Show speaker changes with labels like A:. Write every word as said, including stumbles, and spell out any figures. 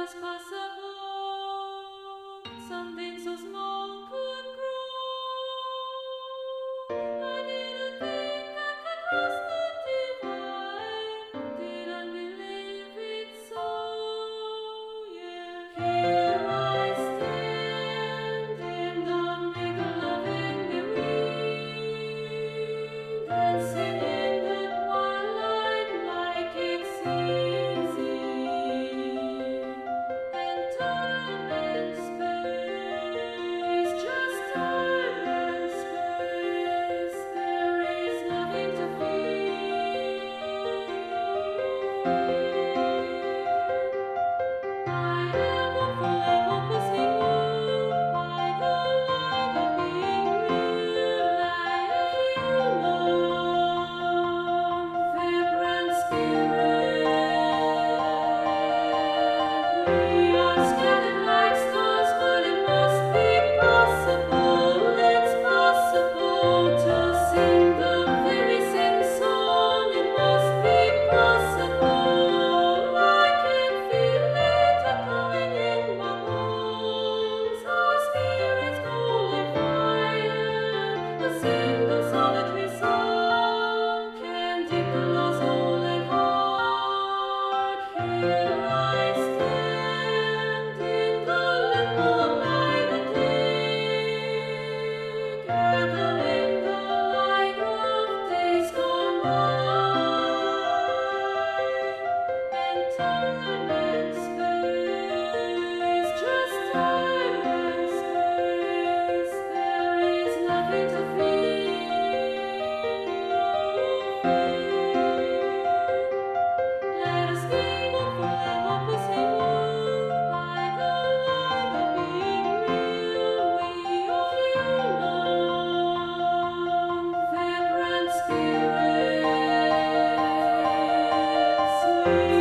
A: was possible. Something so small could grow. I didn't think I could cross the divide. Didn't believe it so. Yeah, here I stand in the middle of the wind, dancing in the twilight like it's easy. And time and space, just time and space. There is nothing to fear. I am hopeful and hopelessly moved by the light of being real. I am human, vibrant spirit. We are scattered like stars, but it must be possible. It's possible to sing the very same song. It must be possible. I can feel it echoing in my bones. Our spirits go like fire. A single solitary song can deep the lost soul and heart. Here I stand in the limbo of night and day, gathering the light of days gone by. And time and space, just time and space. There is nothing to fear. Let us be hopeful and hopelessly moved by the light of being real. We are human, vibrant spirits. We